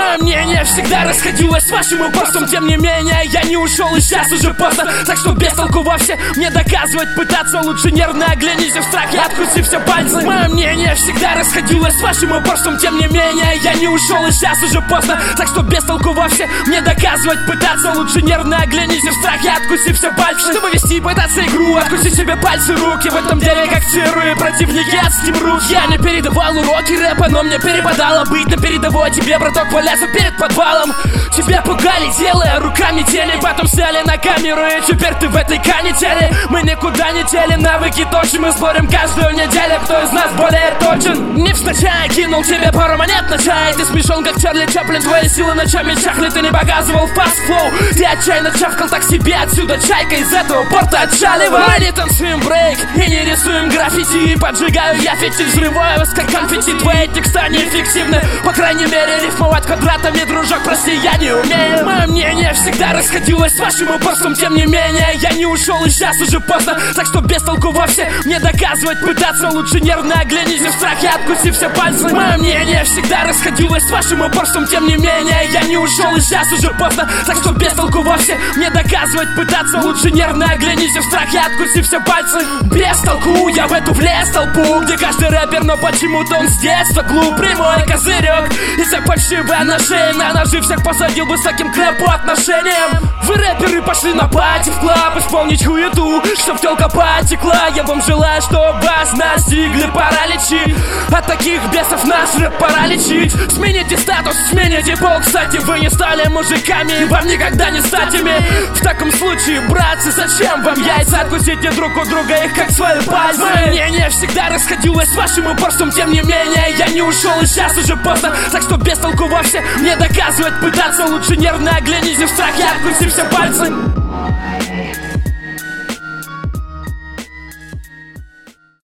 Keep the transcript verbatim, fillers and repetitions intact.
Мое мнение всегда расходилось с вашим упорством. Тем не менее, я не ушел, и сейчас уже поздно. Так что без толку вовсе мне доказывать пытаться. Лучше нервно оглянись в страхе, откуси все пальцы. Мое мнение всегда расходилось с вашим упорством. Тем не менее, я не ушел, и сейчас уже поздно. Так что без толку вовсе мне доказывать пытаться. Лучше нервно оглянись в страхе, откуси все пальцы. Чтобы вести пытаться игру, откуси себе пальцы, руки. В этом деле как серые противники от Steam рук. Я не передавал уроки рэпа, но мне перепадало быть на передовой. Тебе, браток, валяться перед подвалом. Тебя пугали, делая руками тени. Потом сняли на камеру, и теперь ты в этой канители. Мы никуда не тели, навыки точим. Мы спорим каждую неделю, кто из нас более точен. Не встречая, кинул тебе пару монет на чай. Ты смешон, как Чарли Чаплин. Твои силы ночами чахли, ты не показывал фаст-флоу. Ты отчаянно чавкал, так себе отсюда чайка из этого порта отчаливай. Мы не танцуем брейк и не рисуем граффити. Поджигаю я фитиль, взрываю вас как конфетти. Твои текста неэффективны, по крайней мере рифмовать квадратами, дружок, прости, я не умею. Мое мнение всегда расходилось с вашим упорством. Тем не менее, я не ушел, и сейчас уже поздно. Так что без толку вовсе мне доказывать пытаться. Лучше нервно оглянись в страхе, откуси все пальцы. Мое мнение всегда расходилось с вашим упорством. Тем не менее, я не ушел, и сейчас уже поздно. Так что без толку вовсе мне доказывать пытаться. Лучше нервно оглянись в страхе, откуси все пальцы. Без толку я в эту влез толпу, где каждый рэпер, но почему-то он с детства глуп. Прямой козырек и вся фальшивая на шее. На ножи всех посадил высоким крэп по отношениям. Вы рэперы пошли на пати в клаб исполнить хуету, чтоб тёлка потекла. Я вам желаю, чтобы вас настигли параличи. От таких бесов наш рэп пора лечить. Смените статус, смените пол. Кстати, вы не стали мужиками, вам никогда не стать ими. В таком случае, братцы, зачем вам яйца? Откусите друг у друга их как свои пальцы. Мое мнение всегда расходилось с вашим упорством. Тем не менее, я не ушел, и сейчас уже поздно. Так что без толку вовсе мне доказывать пытаться. Лучше нервно оглянись в страхе, откуси все пальцы.